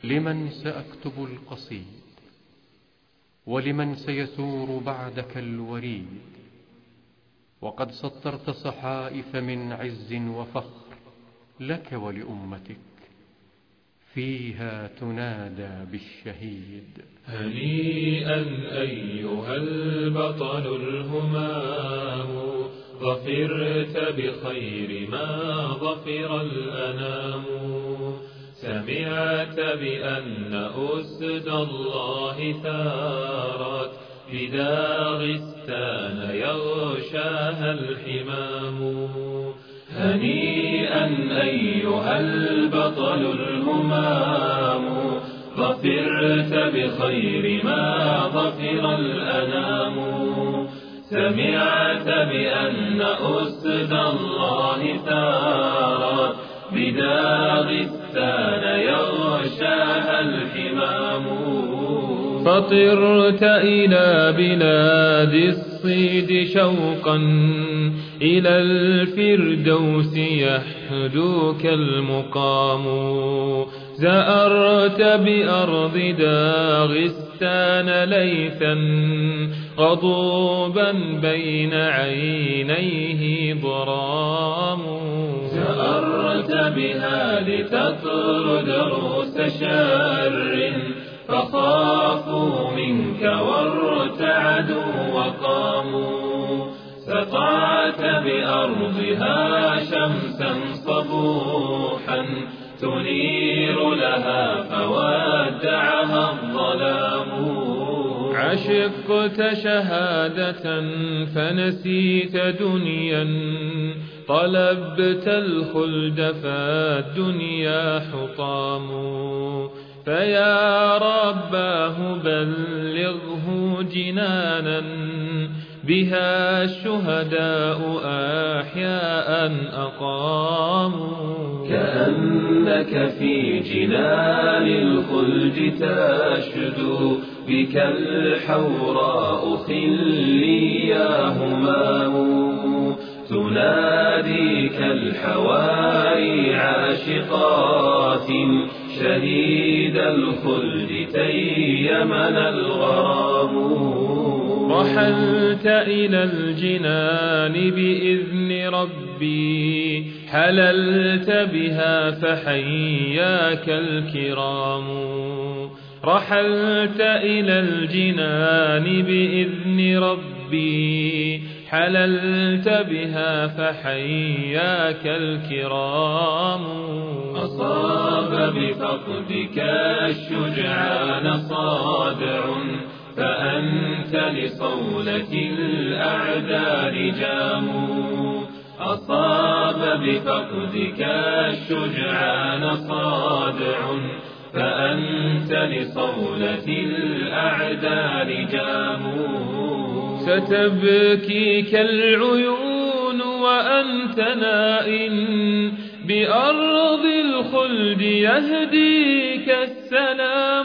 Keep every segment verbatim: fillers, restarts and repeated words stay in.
لمن سأكتب القصيد ولمن سيثور بعدك الوريد، وقد سطرت صحائف من عز وفخر لك ولأمتك، فيها تنادى بالشهيد. هنيئا أيها البطل الهمام، ظفرت بخير ما ظفر الأنام. سمعت بأن أسد الله ثارت بداغستان يغشاها الحمام. هنيئا أيها البطل الهمام، ظفرت بخير ما ظفر الأنام. سمعت بأن أسد الله ثارت بداغستان يغشاها الحمام. فطرت إلى بلاد الصيد شوقا، إلى الفردوس يحدوك المقام. زأرت بأرض داغستان ليثا، غضوبا بين عينيه ضرام. زأرت بها لتطرد رؤوس شر، فخافوا منك وارتعدوا وقاموا. سطعت بأرضها شمسا صبوحا، تنير لها فودعها الظلام. عشقت شهادة فنسيت دنيا، طلبت الخلد فالدنيا حطام. فيا رباه بلغه جنانا، بها الشهداء أحياء أقاموا. كأنك في جنان الخلد تشدو، بك الحوراء خلي يا همام. تناديك الحواري عاشقات، شديد الخلد تيمنا الغرام. رحلت إلى الجنان بإذن ربي، حللت بها فحياك الكرام. رحلت إلى الجنان بإذن ربي، حللت بها فحياك الكرام. أصاب بفقدك الشجعان صادع، فأنت لصولة الأعداء لجام. أصاب بفقدك الشجعان صادع، فأنت لصولة الأعداء لجام. ستبكيك العيون وأنت نائم، بأرض الخلد يهديك السلام.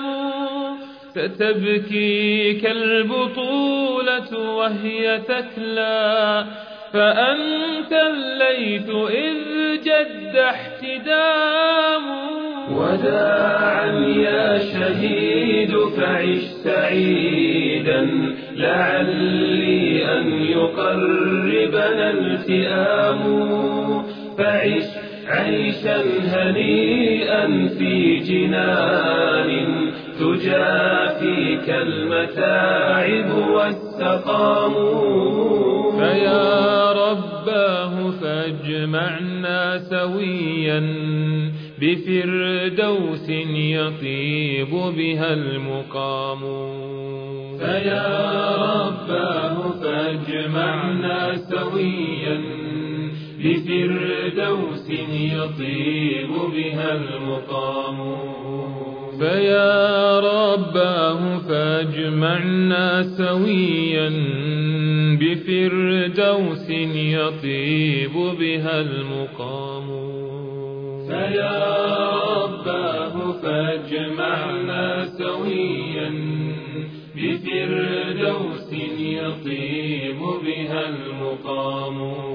ستبكيك البطولة وهي تكلى، فأنت الليث إذ جد احتدام. وداعا يا شهيد فعش سعيدا، لعلي أن يقربنا التئام. فعش عيشا هنيئا في جنان، تجافيك المتاعب والسقام. فيا رباه فاجمعنا سويا، بفردوس يطيب بها المقام. فيا رباه فاجمعنا سويا، بفردوس يطيب بها المقام. فيا رباه فاجمعنا سويا، بفردوس يطيب بها المقام. فيا رباه فاجمعنا سويا، بفردوس يطيب بها المقام.